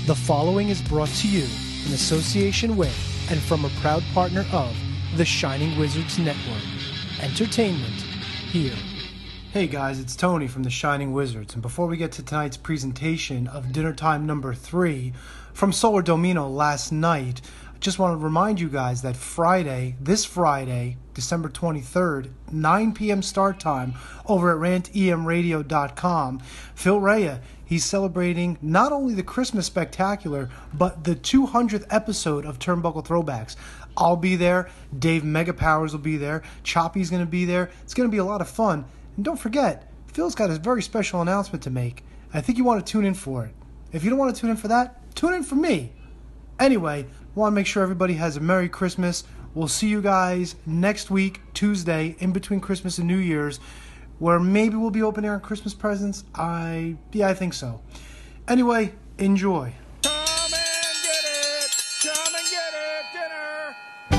The following is brought to you in association with and from a proud partner of the Shining Wizards Network. Entertainment here. Hey guys, it's Tony from the Shining Wizards, and before we get to tonight's presentation of Dinner Time number 3 from Solar Domino last night, I just want to remind you guys that this Friday, December 23rd, 9 p.m. start time over at rantemradio.com, Phil Rea, he's celebrating not only the Christmas Spectacular, but the 200th episode of Turnbuckle Throwbacks. I'll be there. Dave Megapowers will be there. Choppy's going to be there. It's going to be a lot of fun. And don't forget, Phil's got a very special announcement to make. I think you want to tune in for it. If you don't want to tune in for that, tune in for me. Anyway, want to make sure everybody has a Merry Christmas. We'll see you guys next week, Tuesday, in between Christmas and New Year's, where maybe we'll be opening our Christmas presents. I think so. Anyway, enjoy. Come and get it! Come and get it! Dinner!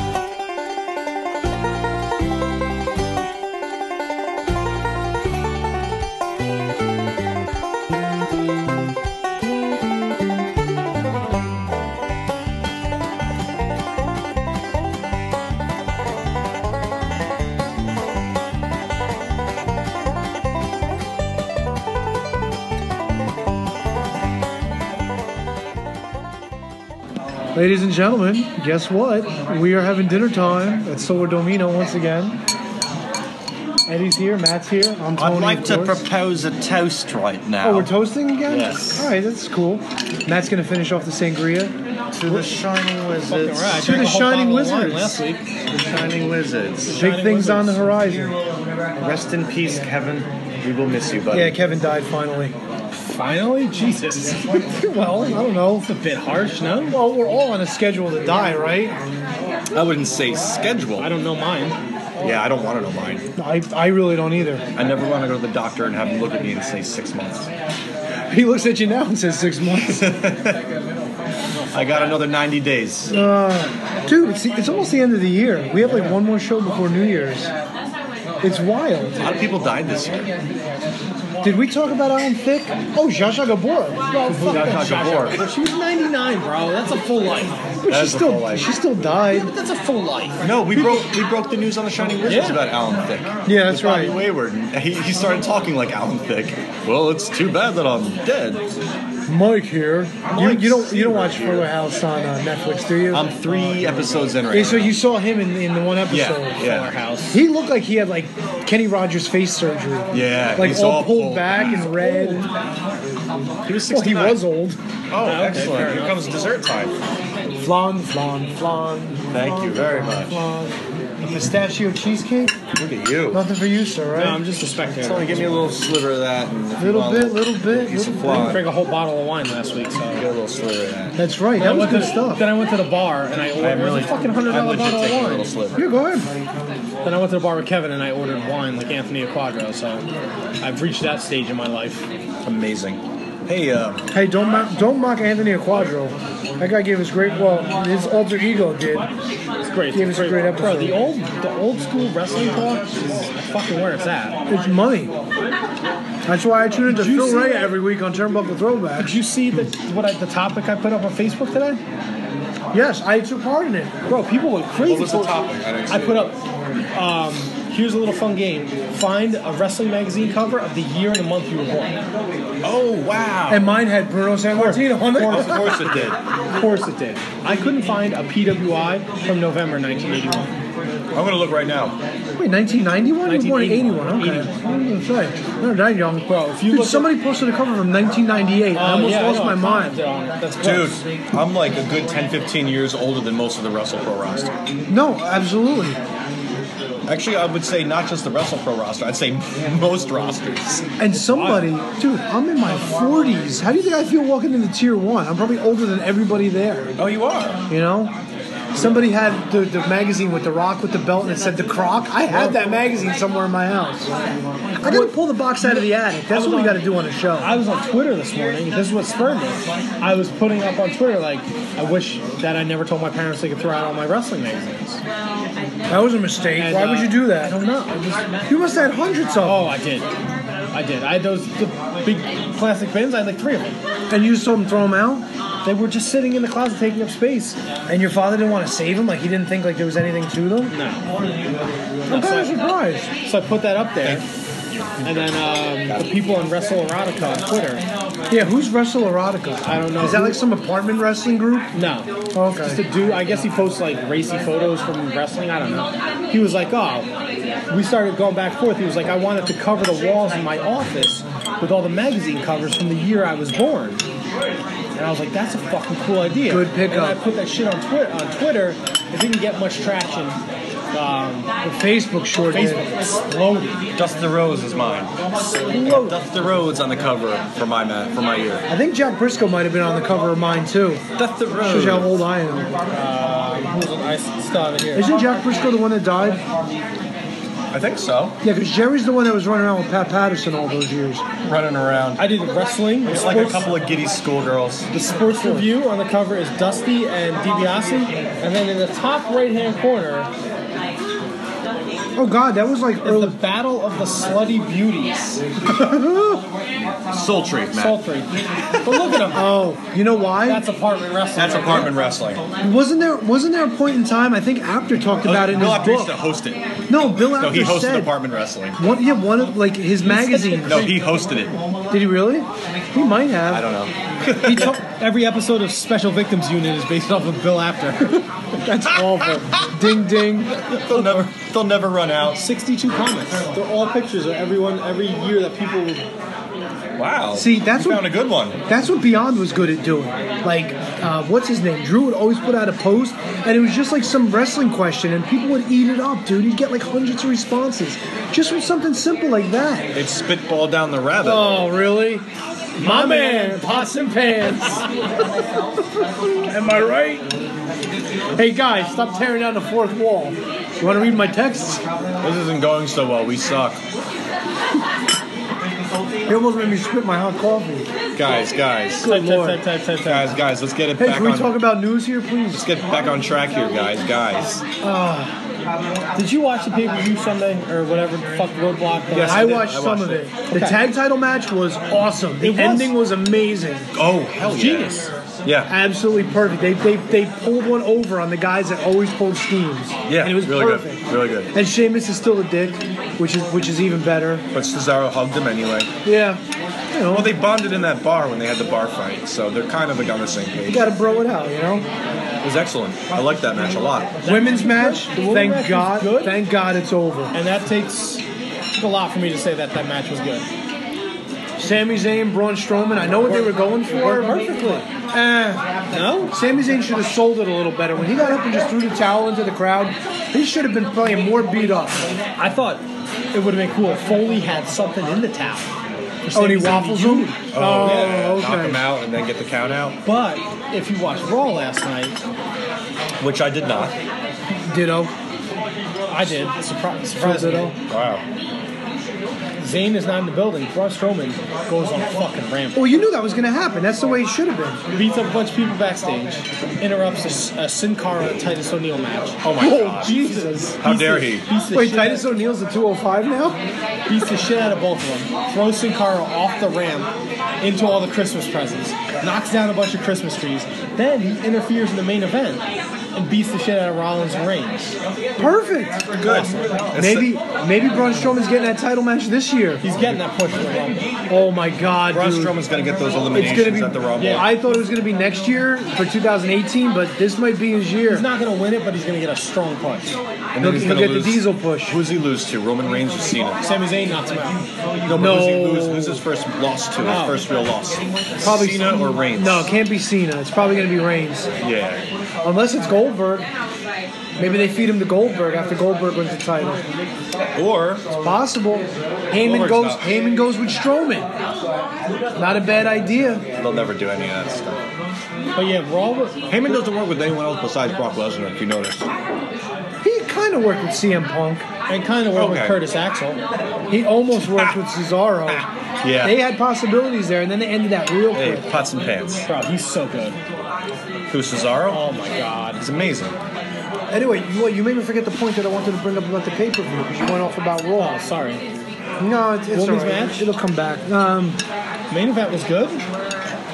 Ladies and gentlemen, guess what? We are having dinner time at Solar Domino once again. Eddie's here, Matt's here, I'm Tony. I'd like of to course. propose a toast right now. Oh, we're toasting again? Yes. Alright, that's cool. Matt's going to finish off the sangria. To the Shining Wizards. Right. To the Shining Wizards. Last week. The Shining Wizards. Big things on the horizon. Rest in peace, Kevin. We will miss you, buddy. Yeah, Kevin died finally. Finally? Jesus. Well, I don't know. It's a bit harsh, no? Well, we're all on a schedule to die, right? I wouldn't say schedule. I don't know mine. Yeah, I don't want to know mine. I really don't either. I never want to go to the doctor and have him look at me and say 6 months. He looks at you now and says 6 months. I got another 90 days. Dude, it's almost the end of the year. We have like one more show before New Year's. It's wild. A lot of people died this year. Did we talk about Alan Thicke? Oh, Zsa Zsa Gabor. Oh, fuck that. Zsa Zsa Gabor. She was 99, bro. That's a full life. But That is a full life. she still died. But that's a full life. No, we broke the news on the Shining Wizards Yeah. about Alan Thicke. Yeah, that's With Bobby right. Wayward. And he started talking like Alan Thicke. Well, it's too bad that I'm dead. Mike here. Mike You don't Seaver watch here. Fuller House on Netflix, do you? I'm 3 episodes in right Yeah, now. so you saw him in the one episode. Fuller Yeah. House. He looked like he had like Kenny Rogers face surgery. Yeah, Like he's all pulled back and red. He was Well, he 69. was old. Oh, fair excellent. Here enough. comes dessert time. Flan, flan, flan. Thank you very much. Flan. A pistachio cheesecake? Look at you. Nothing for you, sir, right? No, I'm just a spectator. Tony, give me a little sliver of that. And if you Little want bit, a little bit. piece of little I flan, drank a whole bottle of wine last week, so. get a little sliver of that. That's right. That was good stuff. Then I went to the bar and I ordered a fucking $100 I'm legit bottle of taking a wine. little sliver. Here, go ahead. Then I went to the bar with Kevin and I ordered wine like Anthony Quadro, so I've reached that stage in my life. Amazing. Hey, Hey, don't mock Anthony Quadro. That guy gave us great. Well, his alter ego did. It's great. Gave us a great Bro, episode. the old school wrestling talk is fucking where it's at. It's money. That's why I tune into Did you Phil see Rea that? every week on Turnbuckle Did Throwbacks. you see the topic I put up on Facebook today? Yes, I took part in it. Bro, people went crazy. what was the topic? I didn't see I put it. up, here's a little fun game. Find a wrestling magazine cover of the year and the month you were born. oh, wow. And mine had Bruno Sammartino on it. Of course it did. Of course it did. I couldn't find a PWI from November 1981. I'm going to look right now. Wait, 1991? You were born in 81. Okay. 81. I was going to say, not that young. Bro, if you Dude, look at- somebody posted a cover from 1998. I almost yeah, lost know, my I mind. commented on it. That's Dude, close. I'm like a good 10, 15 years older than most of the Wrestle Pro roster. No, absolutely. Actually, I would say not just the Wrestle Pro roster. I'd say most rosters. And somebody, dude, I'm in my 40s. How do you think I feel walking into Tier 1? I'm probably older than everybody there. Oh, you are? You know? Somebody had the magazine with the rock with the belt and it said the Croc. I had that magazine somewhere in my house. I gotta pull the box out of the attic. That's what we gotta do on a show. I was on Twitter this morning. This is what spurred me. I was putting up on Twitter, like, I wish that I never told my parents they could throw out all my wrestling magazines. That was a mistake. And, Why would you do I that? don't know. You must have had hundreds of them. Oh, I did. I had those the big plastic bins. I had like 3 of them. And you just told them to throw them out? They were just sitting in the closet taking up space. And your father didn't want to save them? Like, he didn't think like there was anything to them? No. I'm kind of surprised. So I put that up there. And then the people on Wrestle Erotica on Twitter. Yeah, who's Wrestle Erotica? I don't know. Is that like some apartment wrestling group? No. Okay. Just a dude. I guess he posts like racy photos from wrestling. I don't know. He was like, oh, we started going back and forth. He was like, I wanted to cover the walls in my office with all the magazine covers from the year I was born. And I was like, that's a fucking cool idea. Good pickup. And I put that shit on Twitter. It didn't get much traction. The Facebook sure did. Facebook exploded. Dusty Rhodes is mine. Dusty Rhodes on the cover for my year. I think Jack Briscoe might have been on the cover of mine too. Dusty Rhodes. Shows you how old I am. I still have it here. Isn't Jack Briscoe the one that died? I think so. Yeah, because Jerry's the one that was running around with Pat Patterson all those years. Running around. I did wrestling. It's like a couple of giddy schoolgirls. The sports review on the cover is Dusty and DiBiase. And then in the top right-hand corner Oh God, that was like is the Battle of the Slutty Beauties. Sultry, Matt. Sultry. But look at them. Oh, you know why? That's apartment wrestling. That's apartment wrestling. Wasn't there a point in time? I think Apter talked about it in Bill his Apter used book. to host it. No, Bill Apter No, he hosted said apartment wrestling. one of like his magazine. No, he hosted it. Did he really? He might have. I don't know. Every episode of Special Victims Unit is based off of Bill Apter. That's awful. Ding ding. They'll never run out. 62 comments. They're all pictures of everyone every year that people. Wow. See, that's you what found a good one. That's what Beyond was good at doing. Like, what's his name? Drew would always put out a post, and it was just like some wrestling question, and people would eat it up, dude. He'd get like hundreds of responses just with something simple like that. It's spitball down the rabbit. Oh, really? My man, pots and pans. Am I right? Hey guys, stop tearing down the fourth wall. You want to read my texts? This isn't going so well. We suck. You almost made me spit my hot coffee. Guys. Good Lord. Guys, let's get it Hey, back can we on. talk about news here, please? Let's get back on track here, guys. Did you watch the pay-per-view Sunday or whatever the fuck Roadblock? Yes, I did. watched I some watched of it. it. The tag title match was awesome. The It was. ending was amazing. Oh, hell yeah. Genius. Yeah. Absolutely perfect. They pulled one over on the guys that always pulled schemes. Yeah, and it was really perfect. good. Really good. And Sheamus is still a dick, which is even better. But Cesaro hugged him anyway. Yeah, you know, Well, they bonded in that bar when they had the bar fight, so they're kind of like on the same you page. got to bro it out, you know. It was excellent. I liked that match a lot. Women's match. The women's Thank match was God. good. Thank God it's over. And that took a lot for me to say that match was good. Sami Zayn, Braun Strowman. I know what they were going for. Worked perfectly. No? Sami Zayn should have sold it a little better. When he got up and just threw the towel into the crowd, he should have been playing more beat up. I thought it would have been cool if Foley had something in the towel. Oh, and he waffles him? Oh, yeah. okay. Knock him out and then get the count out, But if you watched Raw last night, which I did not. Ditto. I did. Surprisingly. Wow. Zayn is not in the building. Braun Strowman goes on a fucking ramp. Well, you knew that was going to happen. That's the way it should have been. Beats up a bunch of people backstage. Interrupts a Sin Cara Titus O'Neil match. Oh my God. Jesus. How dare he? Beats the Wait, shit Titus out- O'Neil's at 205 now? beats the shit out of both of them. Throws Sin Cara off the ramp into all the Christmas presents. Knocks down a bunch of Christmas trees. Then he interferes in the main event and beats the shit out of Rollins and Reigns. Perfect. Good. Maybe Braun Strowman's getting that title match this year. He's getting that push for the Rumble. Oh my God, Braun dude. Strowman's going to get those It's eliminations going to be at the Rumble. Yeah. I thought it was going to be next year for 2018, but this might be his year. He's not going to win it, but he's going to get a strong push. And He'll, then he's he'll going to get lose. the Diesel push. Who's he lose to? Roman Reigns or Cena? Sami Zayn knocks him out. No, but No. who's he lose? Who's his first loss to? His first real loss? Probably Cena or Reigns? No, it can't be Cena. It's probably going to be Reigns. Yeah. Unless it's Goldberg. Maybe they feed him to Goldberg after Goldberg wins the title. Or Possible. Heyman goes with Strowman. Not a bad idea. they'll never do any of that stuff. But yeah, Raw was... Heyman doesn't work with anyone else besides Brock Lesnar, if you noticed. He kind of worked with CM Punk. And kind of worked with Okay. Curtis Axel. He almost worked with Cesaro. Yeah. They had possibilities there, and then they ended that real Hey, quick. pots and pans. Bro, he's so good. Who's Cesaro? Oh my God. He's amazing. Anyway, you made me forget the point that I wanted to bring up about the pay-per-view because you went off about Raw. Oh, sorry. No, it's Women's all right. match? It'll come back. Main event was good.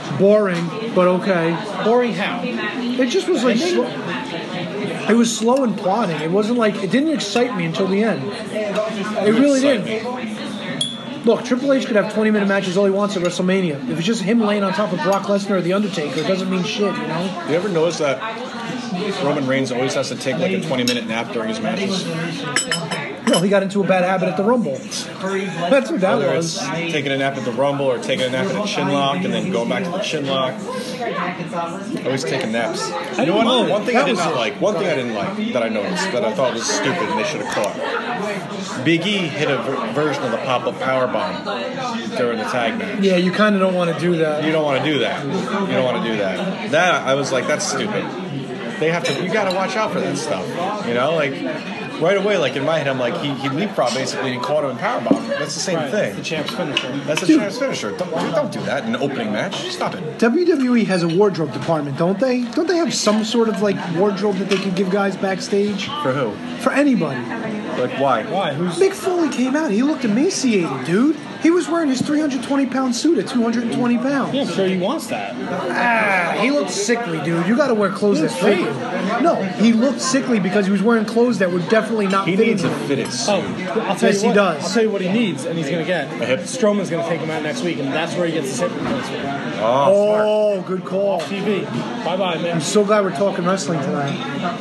Boring, but okay. Boring how? It just was like it was slow and plodding. It wasn't like it didn't excite me until the end. It really didn't. Look, Triple H could have 20-minute matches all he wants at WrestleMania. If it's just him laying on top of Brock Lesnar or The Undertaker, it doesn't mean shit, you know? You ever notice that Roman Reigns always has to take like a 20-minute nap during his matches? No, he got into a bad habit at the Rumble. That's what that Whether was. it's taking a nap at the Rumble or taking a nap at a chin lock and then going back to the chin lock. Always taking naps. You know what? One thing I didn't like that I noticed that I thought was stupid and they should have caught. Big E hit a version of the pop-up powerbomb during the tag match. Yeah, you kind of don't want to do that. You don't want to do that. You don't want to do that. That I was like, that's stupid. They have to. You got to watch out for that stuff. You know, like. Right away, like in my head, I'm like, he leapfrogged basically and he caught him in powerbomb. That's the same thing. The champ's finisher. That's the champ's finisher. Don't do that in an opening match. Stop it. WWE has a wardrobe department, don't they? Don't they have some sort of like wardrobe that they can give guys backstage? For who? For anybody. Like why? Why? Who's Mick Foley came out. He looked emaciated, dude. He was wearing his 320-pound suit at 220 pounds. Yeah, I'm sure he wants that. He looked sickly, dude. You got to wear clothes that fit you. No, he looked sickly because he was wearing clothes that would definitely not He fit needs him. a fitted suit. Oh, I'll tell Yes, you he what. does. I'll tell you what he needs, and he's going to get. A hip. Strowman's going to take him out next week, and that's where he gets his hip replacement. Oh, smart. Good call. TV. Bye-bye, man. I'm so glad we're talking wrestling tonight.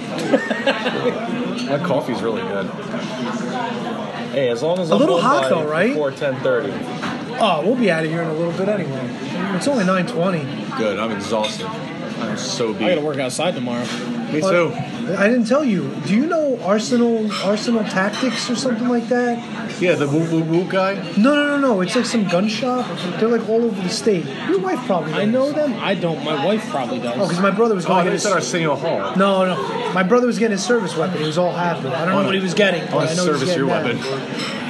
That coffee's really good. Hey, as long as I'm A little home hot by though, right? Before 10:30. Oh, we'll be out of here in a little bit anyway. It's only 9:20. Good. I'm exhausted. I'm so I got beat. to work outside tomorrow. Me too. I didn't tell you. Do you know Arsenal Tactics or something like that? Yeah, the woo woo woo guy. No. It's like some gun shop. They're like all over the state. Your wife probably does. I know them. I don't. My wife probably does. Oh, because my brother was Oh, going I to thought you get said his... Arsenio Hall. No. My brother was getting his service weapon. He was all happy. I don't know what he was getting. I But want I to know he was service your getting weapon. that.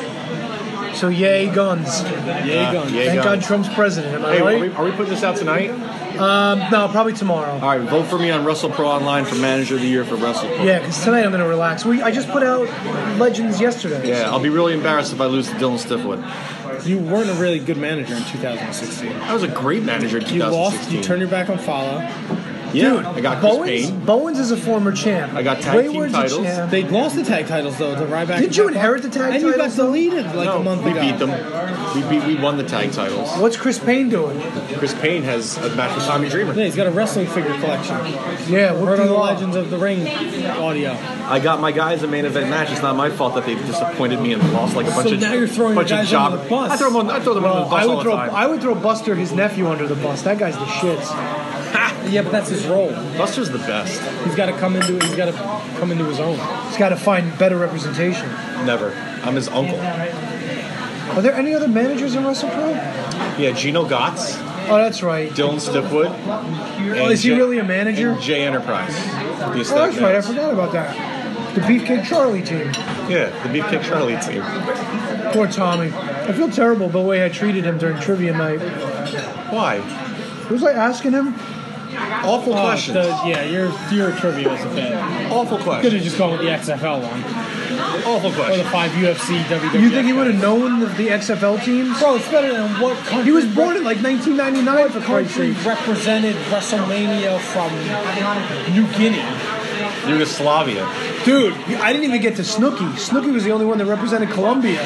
So yay guns. Yay, guns. yay. Thank guns. God Trump's president. Am I Hey, right? are we putting this out tonight? No, probably tomorrow. All right, vote for me on WrestlePro Online for Manager of the Year for WrestlePro. Yeah, because tonight I'm going to relax. I just put out Legends yesterday. Yeah, I'll be really embarrassed if I lose to Dylan Stiffwood. You weren't a really good manager in 2016. I was a great manager in You 2016. lost. You turned your back on Follow. Yeah, I got Chris Payne. Bowens is a former champ. I got tag team Wayward's a titles. champ. They lost the tag titles though to Ryback. Did you inherit the tag and you got titles, though? deleted like a month we ago. beat them. We won the tag titles. What's Chris Payne doing? Chris Payne has a match with Tommy Dreamer. Yeah, he's got a wrestling figure collection. Yeah, what Heard do on you the want? Legends of the Ring audio. I got my guys a main event match. It's not my fault that they disappointed me and lost like a bunch So of. now you're throwing bunch your of guys job. under the bus. I throw them under the bus all the time. I would throw Buster, his nephew, under the bus. That guy's the shits. Yeah, but that's his role. Buster's the best. He's got to come into it. He's got to come into his own. He's got to find better representation. Never. I'm his uncle. Are there any other managers in WrestlePro? Yeah, Gino Gotts, Oh, that's right. Dylan Stiffwood. Oh, is he really a manager? And Jay Enterprise. Oh, that's right. I forgot about that. The Beefcake Charlie team. Yeah, the Beefcake Charlie team. Poor Tommy. I feel terrible about the way I treated him during trivia night. Why? Was I asking him? Awful questions. Your trivia was a bit. Awful Could questions. have just gone with the XFL one Awful or the questions. 5 UFC WWF. You think he would have known the XFL teams? Bro, it's better than what country. He was born in like 1999 for Christ's country sake. represented WrestleMania from New Guinea. Yugoslavia. Dude, I didn't even get to Snooki. Snooki was the only one that represented Colombia.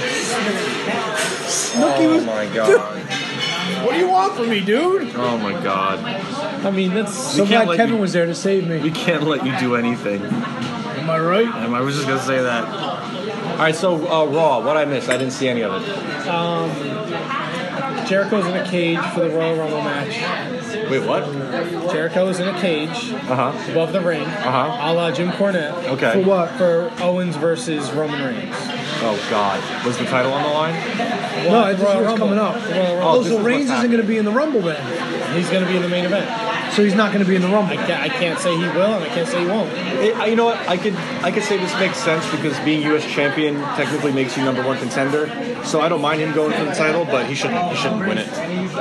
Snooki Oh was. my Dude, god. what do you want from me, dude? Oh my god. I mean, that's So We can't glad let Kevin you- was there to save me. We can't let you do anything. Am I right? I was just gonna say that. All right, so Raw. What I missed? I didn't see any of it. Jericho's in a cage for the Royal Rumble match. Wait, what? Jericho's in a cage above the ring, a la Jim Cornette. Okay. For what? For Owens versus Roman Reigns. Oh God. Was the title on the line? No, the this Royal was Rumble. coming up. The Royal Oh, Rumble. this so is Reigns what's isn't going to be in the Rumble then. He's going to be in the main event. So he's not going to be in the Rumble. I can't say he will, and I can't say he won't. You know what? I could say this makes sense because being U.S. champion technically makes you number one contender. So I don't mind him going for the title, but he shouldn't win it.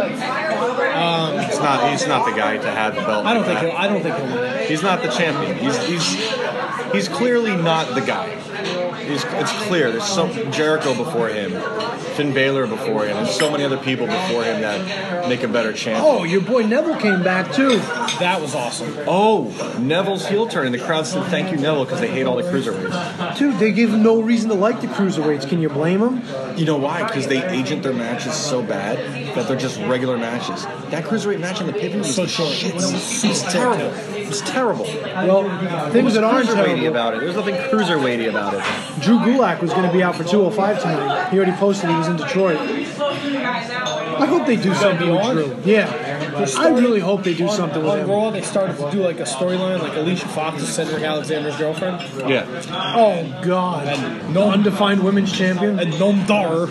He's not the guy to have the belt. I don't like think that. he'll win it. He's not the champion. He's clearly not the guy. it's clear. There's Jericho before him, Finn Balor before him. There's so many other people before him that make a better champion. Oh, your boy Neville came back too. That was awesome. Oh, Neville's heel turn, and the crowd said thank you, Neville, because they hate all the cruiserweights. Dude, they gave him no reason to like the cruiserweights. Can you blame him? You know why? Because they agent their matches so bad that they're just regular matches. That cruiserweight match on the pay-per-view was So short. shit. It's terrible. It's terrible. Well, things that aren't Cruiserweighty terrible. about it. There's nothing cruiserweighty about it. Drew Gulak was going to be out for 205 tonight. He already posted he was in Detroit. I hope they do something with on? Drew. Yeah. I really hope they do something with on him. Raw, they started to do like a storyline, like Alicia Fox is Cedric Alexander's girlfriend. Yeah. Oh, God. And No undefined women's champion. And Noam Dar.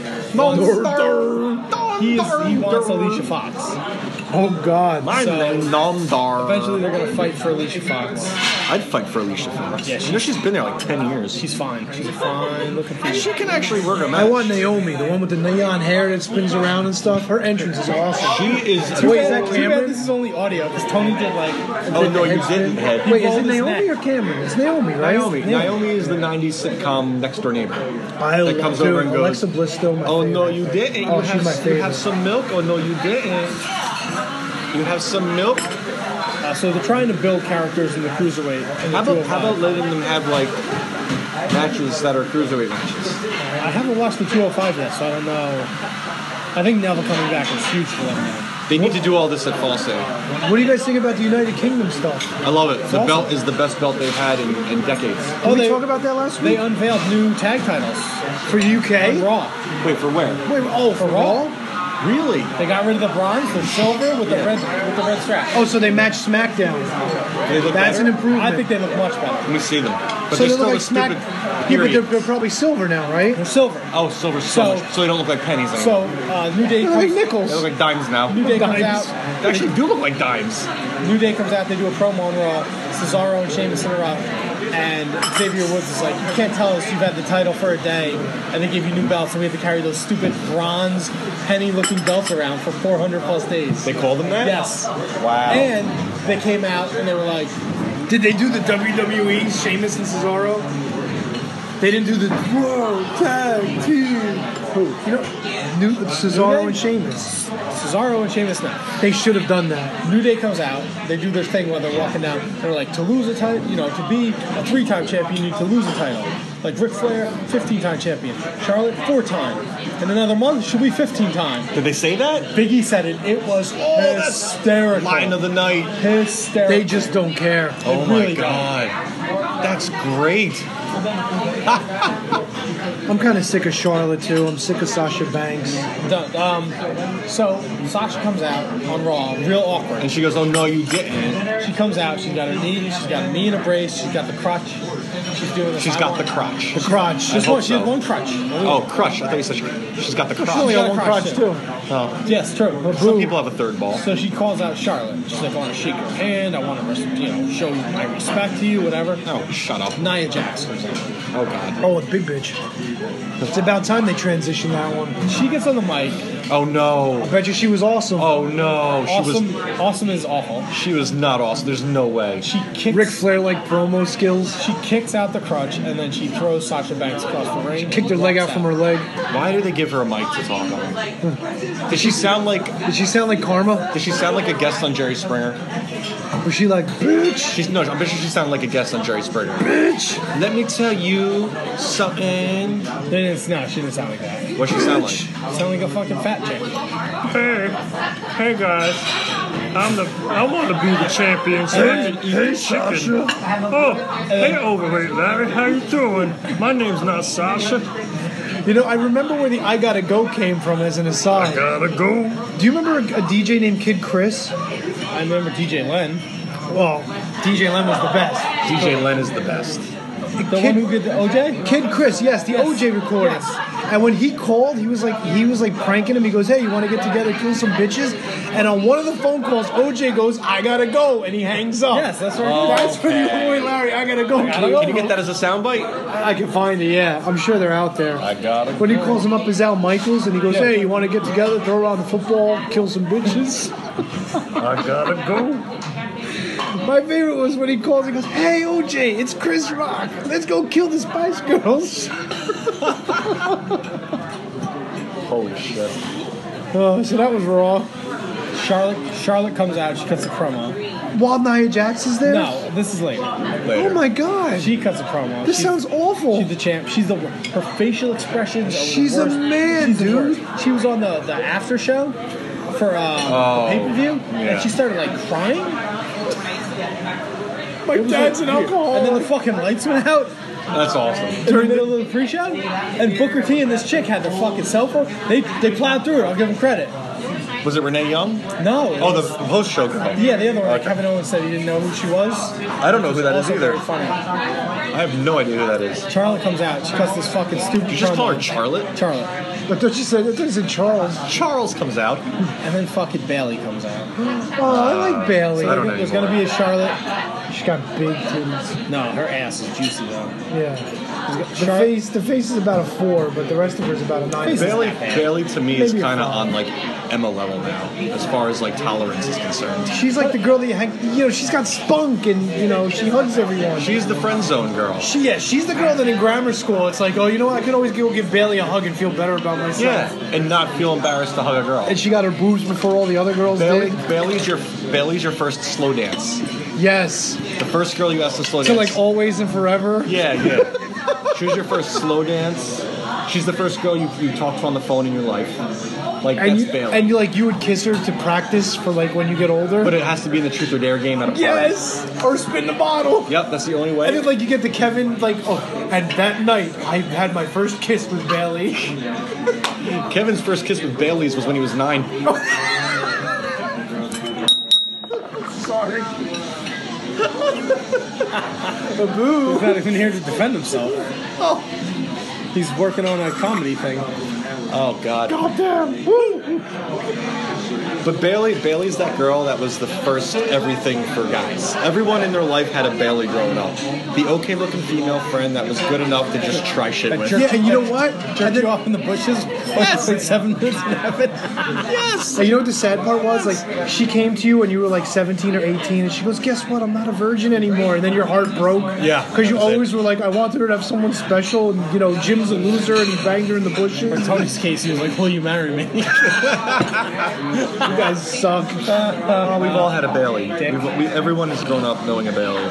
He wants Alicia Fox. Oh, God. My So- name Namdar. Eventually, they're going to fight for Alicia Fox. I'd fight for Alicia Fox. Yeah, you know she's been there like 10 years. She's fine. She's fine looking for She can actually work a match. I want Naomi, the one with the neon hair that spins around and stuff. Her entrance is awesome. She is. Wait, is that Too bad Cameron? this is only audio because Tony did like. Oh no, you didn't, head. Wait, is rolled it his Naomi neck. or Cameron? It's Naomi, right? Naomi is the 90s sitcom Next Door Neighbor. I that comes dude, over and goes, Alexa Bliss still my "Oh favorite. no, you didn't. Oh, you, she's my have, you favorite. have some milk. Oh no, you didn't. You have some milk. So they're trying to build characters in the cruiserweight. And the How about 205. letting them have like matches that are cruiserweight matches? I haven't watched the 205 yet, so I don't know. I think Neville coming back is huge for them now. They need to do all this at Fall Sale. What do you guys think about the United Kingdom stuff? I love it. The awesome. belt is the best belt they've had in decades. Did we talk about that last They week? unveiled new tag titles For UK? on Raw. Wait, for where? Wait, oh, for Raw? Really? They got rid of the bronze, the silver with the red strap. Oh, so they matched SmackDown. They look That's better? an improvement. I think they look much better. Let me see them. But so they're they still look a like Smack. stupid Yeah, but period. they're probably silver now, right? They're silver. Oh, silver So- so they don't look like pennies So anymore. New Day They're like comes. nickels. They look like dimes now. New Day comes Dimes. out. They actually do look like dimes. New Day comes out. They do a promo on Raw. Cesaro and Sheamus interrupt, and Xavier Woods is like, "You can't tell us you've had the title for a day, and they give you new belts, and we have to carry those stupid bronze penny-looking belts around for 400 plus days." They call them that? Yes. Wow. And they came out and they were like, Did they do the WWE Sheamus and Cesaro? They didn't do the World Tag Team. Who? You know, New Cesaro and Sheamus. Cesaro and Sheamus now. They should have done that. New Day comes out. They do their thing where they're walking down. They're like, to lose a title, you know, to be a 3-time champion, you need to lose a title. Like Ric Flair, 15-time champion. Charlotte, 4-time. In another month, she'll be 15-time. Did they say that? Biggie said it. It was hysterical. Line of the night. Hysterical. They just don't care. Oh really my god. That's great. I'm kind of sick of Charlotte too. I'm sick of Sasha Banks. So Sasha comes out on Raw, real awkward. And she goes, "Oh no, you didn't." She comes out. She's got her knee. She's got a knee in a brace. She's got the crutch. She's doing. She's got the crotch. The crotch. Just hope one. She has so. one crutch. Oh, crush. I thought you said she's got the She crotch. only got got a one crotch, crotch too. too. Yes, true. Some people have a third ball. So she calls out Charlotte. She's like, I want to shake your hand. I want to, show my respect to you, whatever. Oh, shut up. Nia Jax comes out. Oh god. Oh, a big bitch. It's about time they transitioned that one. She gets on the mic. Oh no. Bet you she was awesome. Oh no. Awesome is awful. She was not awesome. There's no way. She kicks. Ric Flair like promo skills. She kicks out the crutch and then she throws Sasha Banks across the ring. Kicked her leg out from her leg. Why do they give her a mic to talk on? Did she sound like Did she sound like Karma? Did she sound like a guest on Jerry Springer? Was she like, bitch? I'm pretty sure she sounded like a guest on Jerry Springer. Bitch? Let me tell you something. No, she didn't sound like that. What'd she sound like? She sounded like a fucking fat chick. Hey guys, I want to be the champion. So I can eat chicken. Oh, hey overweight Larry, how you doing? My name's not Sasha. You know, I remember where the I Gotta Go came from as an aside. Gotta go. Do you remember a DJ named Kid Chris? I remember DJ Len. Well, DJ Len was the best. DJ Len is the best. The one who did the OJ? Kid Chris, yes, the OJ recording. Yes. And when he called, he was like pranking him. He goes, "Hey, you want to get together, kill some bitches?" And on one of the phone calls, OJ goes, "I gotta go," and he hangs up. Yes, that's right. That's for the boy Larry. I gotta go. Can you get that as a soundbite? I can find it. Yeah, I'm sure they're out there. I gotta When he calls him up as Al Michaels, and he goes, "Hey, you want to get together, throw around the football, kill some bitches?" I gotta go. My favorite was when he calls and goes, "Hey, OJ, it's Chris Rock. Let's go kill the Spice Girls." Holy shit. Oh, so that was Raw. Charlotte comes out. She cuts a promo. While Nia Jax is there? No, this is later. Later. Oh my god. She cuts a promo. This sounds awful. She's the champ. Her facial expressions. Are She's the a worst. man, She's the dude. worst. She was on the after show for the pay-per-view, yeah. and she started like crying. My dad's an alcoholic. And then the fucking lights went out That's awesome. in the middle of the pre-show, and Booker T and this chick had their fucking cell phone. They plowed through it. I'll give them credit. Was it Renee Young? No. Oh, the post-show girl. Yeah, the other one. Okay. Kevin Owens said he didn't know who she was. I don't know who that is Also either. very funny. I have no idea who that is. Charlotte comes out. She cuts this fucking stupid. Did you just promo. call her Charlotte? Charlotte. I thought you said Charles. Charles comes out. And then fucking Bailey comes out. Oh, I like Bailey. I don't know There's gonna be a Charlotte. She's got big titties. No, her ass is juicy though. Yeah. Charlotte. The face is about a 4, but the rest of her is about a 9. Bailey to me is Maybe a kind of 5. on like Emma level now, as far as like tolerance is concerned. She's like the girl that you hang. You know, she's got spunk and she hugs everyone. She's the friend zone girl. She's the girl that in grammar school it's like, oh, you know what? I can always go give Bailey a hug and feel better about myself. Yeah, and not feel embarrassed to hug a girl. And she got her boobs before all the other girls did. Bailey's your first slow dance. Yes. The first girl you asked to slow So dance. like always and forever. Yeah. She was your first slow dance. She's the first girl you talked to on the phone in your life. Like And that's Bailey. and you would kiss her to practice for like when you get older. But it has to be in the truth or dare game at a party. Yes. Or spin the bottle. Yep, that's the only way. And then like you get to Kevin like, oh, and that night I had my first kiss with Bailey. Kevin's first kiss with Bailey's was when he was 9. Sorry. He's not even here to defend himself. Oh. He's working on a comedy thing. Oh God. Goddamn. Woo. But Bailey's that girl that was the first everything for guys. Everyone in their life had a Bailey growing up. The okay looking female friend that was good enough to just try shit with. Yeah, and you know what? Jerked you off in the bushes for like 7 minutes in heaven. Yes. And you know what the sad part was? Like, she came to you and you were like 17 or 18, and she goes, "Guess what? I'm not a virgin anymore." And then your heart broke. Yeah, Because you that was always were like, "I wanted her to have someone special," and Jim's a loser, and he banged her in the bushes. In Tony's case, he was like, "Will you marry me?" You guys suck. Oh, we've all had a Bailey. Everyone has grown up knowing a Bailey.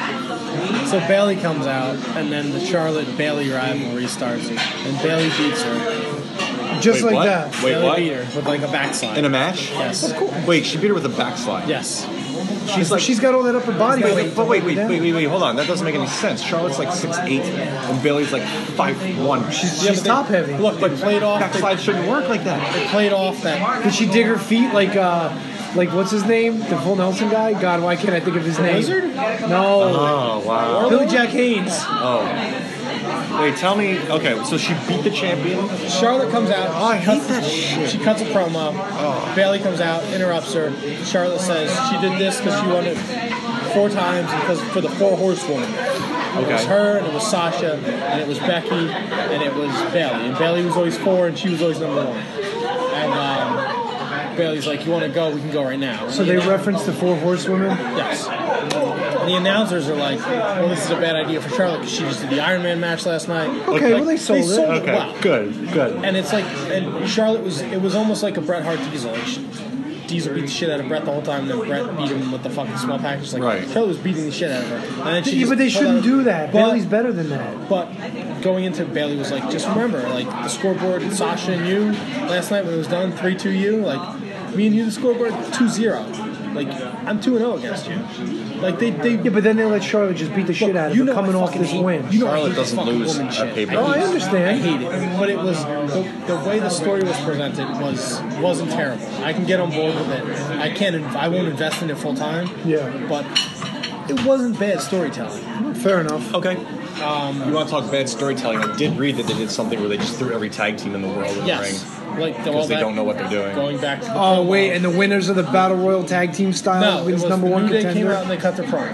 So Bailey comes out, and then the Charlotte-Bailey rivalry starts, and Bailey beats her. Just Wait, like what? that. Wait, Bailey what? beat her with like a backslide. In a match? Yes. Wait, she beat her with a backslide. Yes. She's got all that upper body weight. But wait, hold on. That doesn't make any sense. Charlotte's like 6'8", and Bailey's like 5'1". She's top heavy. Look, they played off. Backslide shouldn't work like that. They played off that. Did she dig her feet like what's his name? The Full Nelson guy? God, why can't I think of his name? Wizard? No. Oh, wow. Billy Jack Haynes. Oh. Wait, tell me. Okay, so she beat the champion. Charlotte comes out. Oh, I hate that shit. She cuts a promo. Bailey comes out, interrupts her. Charlotte says she did this because she won it 4 times because for the 4 horsewomen. It was her, and it was Sasha, and it was Becky, and it was Bailey. And Bailey was always 4, and she was always number 1. And Bailey's like, "You want to go? We can go right now." So they referenced the 4 horsewomen? Yes. And the announcers are like, "Well, this is a bad idea for Charlotte because she just did the Iron Man match last night." Okay, well, they sold it. Okay, well. good. And it's like, and Charlotte it was almost like a Bret Hart Diesel. Like Diesel beat the shit out of Bret the whole time, and then Bret beat him with the fucking small package. Like, Right. Charlotte was beating the shit out of her. And then she Yeah, just but they pulled shouldn't out- do that. But- Bailey's better than that. But going into Bailey was like, just remember, like the scoreboard, Sasha and you last night when it was done, 3-2 you, like me and you, the scoreboard 2-0. Like I'm 2-0 against you. Like they Yeah, but then they let Charlotte just beat the shit out of her coming I off fucking this hate- win. You know I Charlotte hate this doesn't fucking lose woman at shit. pay-per-view. Oh, I hate it. understand. I hate it. But it was the way the story was presented wasn't terrible. I can get on board with it. I won't invest in it full time. Yeah. But it wasn't bad storytelling. Fair enough. Okay. You want to talk bad storytelling? I did read that they did something where they just threw every tag team in the world in Yes. the ring. Like Because they don't know what they're doing. Going back to the Oh, promo. wait, and the winners of the Battle Royal Tag Team style No, it wins was number the 1 New Day contender? came out and they cut their promo.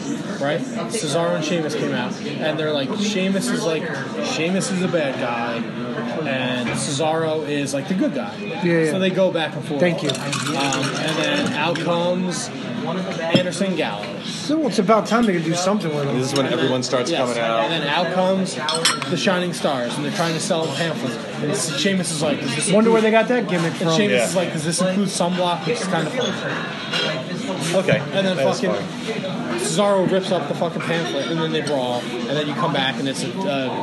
right? Cesaro and Sheamus came out, and they're like, Sheamus is the bad guy, and Cesaro is like the good guy. Yeah. So they go back and forth. Thank you. And then out comes Anderson Gallows. So it's about time they could do something with them. This is when everyone starts Yes. coming out. And then out comes the Shining Stars, and they're trying to sell pamphlets. And Sheamus is like, does this Wonder where include- they got that gimmick And from. Sheamus Yeah. is like, does this include sunblock? Which is kind of funny. Okay. And then That's fucking fine. Cesaro rips up the fucking pamphlet, and then they brawl, and then you come back, and it's a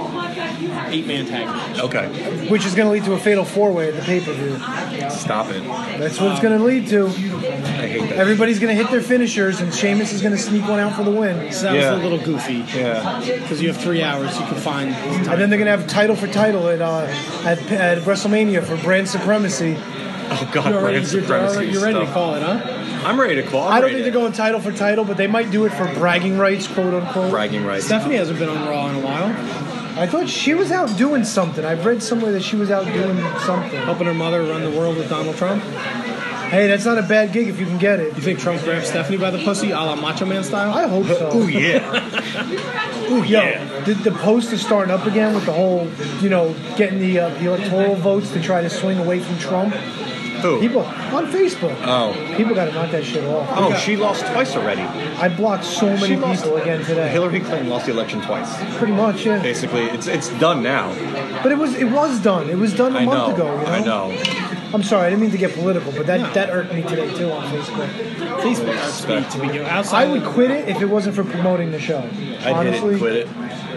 8-man tag match. Okay. Which is going to lead to a fatal 4-way at the pay-per-view. Stop it. That's what it's going to lead to. I hate that. Everybody's going to hit their finishers, and Sheamus is going to sneak one out for the win. So that Yeah. was a little goofy. Yeah. Because you have 3 hours, you can find And then they're going to have title for title at WrestleMania for brand supremacy. Oh God, You're brand supremacy ready to stuff. call it, huh? I'm ready to call. I don't think they're going title for title, but they might do it for bragging rights, quote unquote. bragging rights. Stephanie hasn't been on Raw in a while. I thought she was out doing something. I've read somewhere that she was out doing something. Helping her mother run the world with Donald Trump. Hey, that's not a bad gig if you can get it. You think Trump grabbed Stephanie by the pussy a la Macho Man style? I hope so. Oh yeah. Oh yeah. The post is starting up again with the whole, getting the electoral votes to try to swing away from Trump. Who? People on Facebook. Oh. People got to knock that shit off. Oh, she lost twice already. I blocked so many She lost- people again today. Hillary Clinton lost the election twice. Pretty much, yeah. Basically, it's done now. But it was done. It was done a I month know. ago. I know. I'm sorry, I didn't mean to get political, but that irked me today too on Facebook. Facebook hurts me to begin. I Outside would quit it if it wasn't for promoting the show. I Honestly. didn't quit it.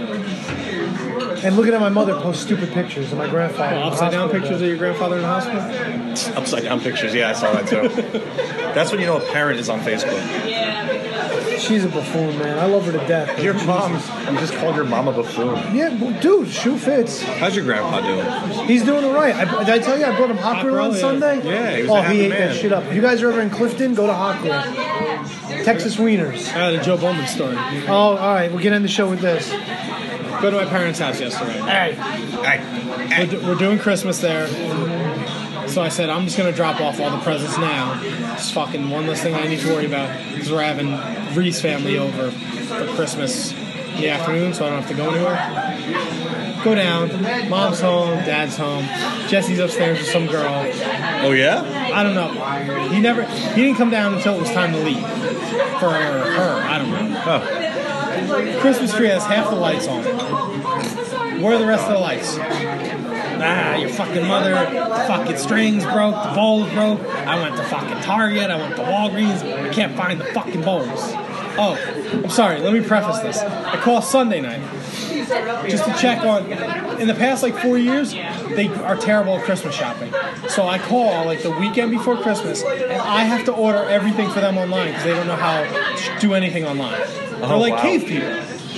And looking at my mother post stupid pictures of my grandfather. in the upside down hospital pictures bed. of your grandfather in the hospital. Upside down pictures. Yeah, I saw that too. That's when you know a parent is on Facebook. She's a buffoon, man. I love her to death. Your mom. You just called your mom a buffoon. Yeah, well, dude, shoe fits. How's your grandpa doing? He's doing all right. Did I tell you I brought him Hot Grill on Grill, yeah. Sunday? Yeah, he was Oh, a happy he ate man. that shit up. If you guys are ever in Clifton, go to Hot Grill. Texas Wieners. I had a Joe Bowman story. Oh, all right. We'll get in the show with this. Go to my parents' house yesterday. Hey. We're doing Christmas there. So I said, I'm just going to drop off all the presents now. It's fucking one less thing I need to worry about because we're having Reese family over for Christmas in the afternoon, so I don't have to go anywhere. Go down. Mom's home. Dad's home. Jesse's upstairs with some girl. Oh yeah? I don't know. He didn't come down until it was time to leave. For her. I don't know. Oh. Christmas tree has half the lights on it. Where are the rest of the lights? Your fucking mother, the fucking strings broke, the bowls broke. I went to fucking Target, I went to Walgreens, I can't find the fucking bowls. Oh, I'm sorry, let me preface this. I call Sunday night just to check on, in the past 4 years, they are terrible at Christmas shopping. So I call the weekend before Christmas, and I have to order everything for them online because they don't know how to do anything online. They're like wow. cave people.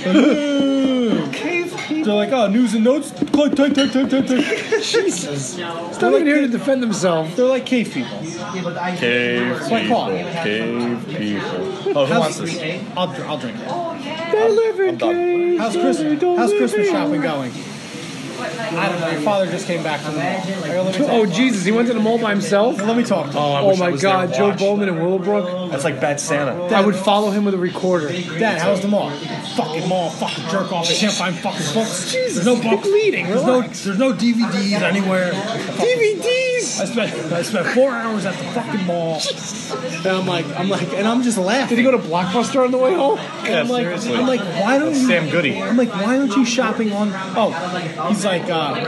Cave people. They're like, oh, news and notes. Click. Jesus. He's not even here to defend himself. They're like cave people. Cave my call. people. Cave people. Oh, who wants this? I'll drink it. They live in I'm done. caves. How's Christmas shopping going? I don't know. Your father just came back from the mall. Let me Oh, Jesus. He went to the mall by himself? Let me talk to him. I Oh, wish I my was there God. to Joe watch. Bowman and Willowbrook. That's like Bad Santa. I would follow him with a recorder. Dad, how's the mall? Fucking mall, fucking jerk off. I can't find fucking books. There's no books. bleeding. There's no DVDs anywhere. DVDs! I spent 4 hours at the fucking mall. And I'm just laughing. Did he go to Blockbuster on the way home? Yeah, seriously. I'm like, why don't you? Sam Goody. I'm like, why aren't you shopping on? Oh, he's like,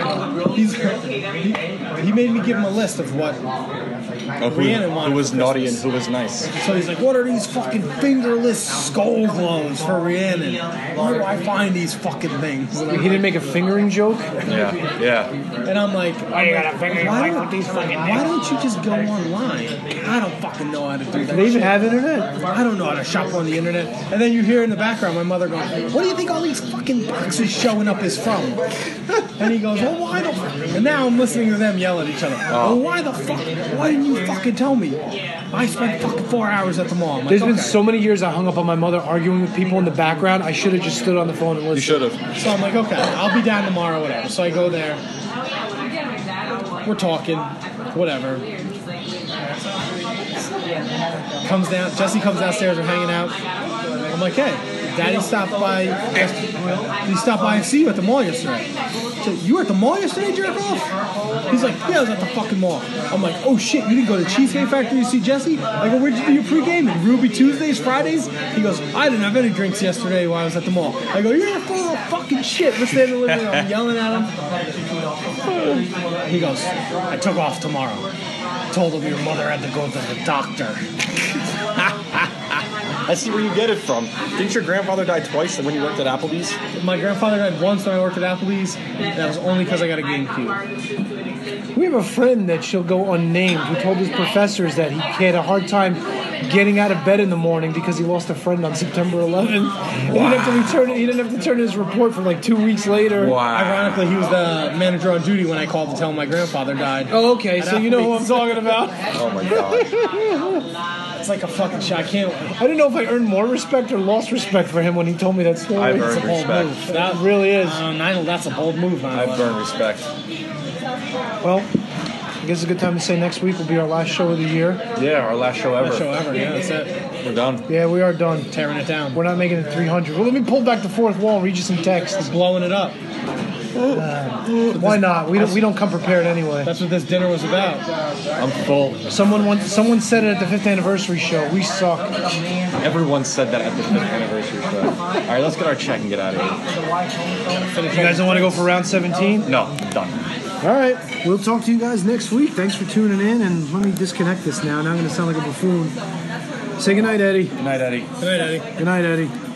he made me give him a list of what. Oh, Rhiannon who wanted was for naughty and Christmas. who was nice? So he's like, what are these fucking fingerless skull gloves for Rhiannon? Where do I find these fucking things? And He didn't make a fingering joke? Yeah. I'm like, why don't you just go online? I don't fucking know how to do that. Do they even shit. have internet? I don't know how to shop on the internet. And then you hear in the background my mother going, what do you think all these fucking boxes showing up is from? And he goes, well, why the fuck? And now I'm listening to them yell at each other. Well, why the fuck? Why didn't you fucking tell me? I spent fucking 4 hours at the mall. I'm like, There's been okay. so many years I hung up on my mother arguing with people in the background. I should have just stood on the phone and listened. You should have. So I'm like, okay, I'll be down tomorrow, whatever. So I go there. We're talking, whatever. Jesse comes downstairs, we're hanging out. I'm like, hey, Daddy stopped by. He stopped by and see you at the mall yesterday. So, you were at the mall yesterday, jerk off? He's like, yeah, I was at the fucking mall. I'm like, oh shit, you didn't go to Cheesecake Factory to see Jesse? I go, where'd you do your pregame? In Ruby Tuesdays, Fridays? He goes, I didn't have any drinks yesterday while I was at the mall. I go, you're full of fucking shit. We're standing in the living room, I'm yelling at him. He goes, I took off tomorrow. Told him your mother had to go to the doctor. I see where you get it from. Didn't your grandfather die twice when you worked at Applebee's? My grandfather died once when I worked at Applebee's. And that was only because I got a GameCube. We have a friend that shall go unnamed who told his professors that he had a hard time getting out of bed in the morning because he lost a friend on September 11th. Wow. He didn't have to turn his report for like 2 weeks later. Wow. Ironically, he was the manager on duty when I called to tell him my grandfather died. Oh, okay. So you know who I'm talking about. Oh my god. It's like a fucking shot. I didn't know if I earned more respect or lost respect for him when he told me that story. I've It's a earned bold respect. move. That really is. That's a bold move. I've earned respect. Well, I guess it's a good time to say next week will be our last show of the year. Yeah, our last show ever. Best show ever. Yeah, that's it. We're done. Yeah, we are done. Tearing it down. We're not making it 300. Well, let me pull back the fourth wall and read you some text. We're blowing it up. Why not? We don't come prepared anyway. That's what this dinner was about. I'm full. Someone said it at the 5th anniversary show. We suck. Everyone said that at the 5th anniversary show. All right, let's get our check and get out of here. You guys don't want to go for round 17? No, I'm done. All right. We'll talk to you guys next week. Thanks for tuning in. And let me disconnect this now. Now I'm going to sound like a buffoon. Say goodnight, Eddie. Good night, Eddie. Good night, Eddie. Good night, Eddie.